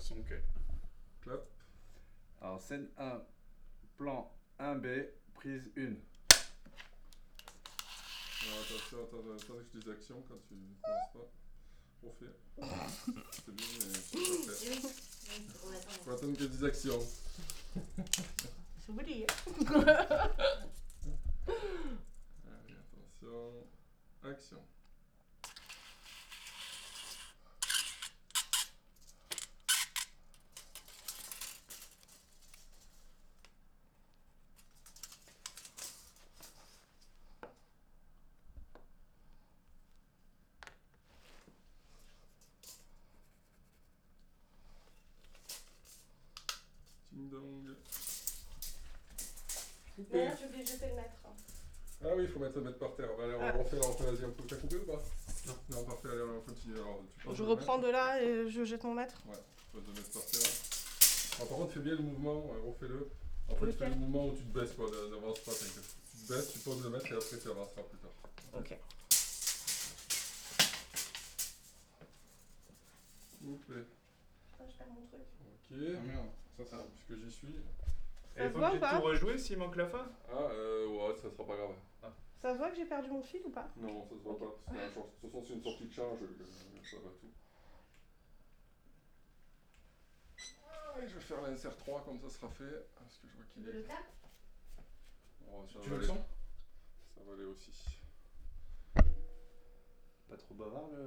son que. Clap. Alors, scène 1, plan 1B, prise 1. Alors, attention que je dise action quand tu ne commences pas. Refais. C'est bien, mais c'est pas fait. Oui. Faut attendre que je dise action. Je vous dis. Allez, attention. Action. Ding dong. Mais là, j'ai oublié de jeter le maître. Ah oui, il faut mettre le mettre par terre. Allez, on refait, vas-y, t'as coupé ou pas? Non, parfait, allez, on continue. Alors, Je reprends de là et je jette mon maître. Ouais, tu poses le mettre par terre. Alors, par contre, fais bien le mouvement, refais-le. En fait, fais le mouvement où tu te baisses, quoi, n'avance pas, t'inquiète. Tu te baisses, tu poses le mettre et après tu avanceras plus tard. Ok. S'il vous plaît. Putain, je perds mon truc. Ok. Ah merde, ça. Puisque j'y suis. Ça Et se faut voit que ou j'ai pas tout rejoué s'il manque la fin. Ah, ouais, ça sera pas grave. Ça se voit que j'ai perdu mon fil ou pas? Non, ça se voit pas. Parce que de toute façon, c'est une sortie de charge, ça va tout. Ah, et je vais faire l'insert 3 comme ça sera fait. Parce que je vois qu'il est. Le cap? Oh, ça Tu va veux le aller. son? Ça va aller aussi. Pas trop bavard, le...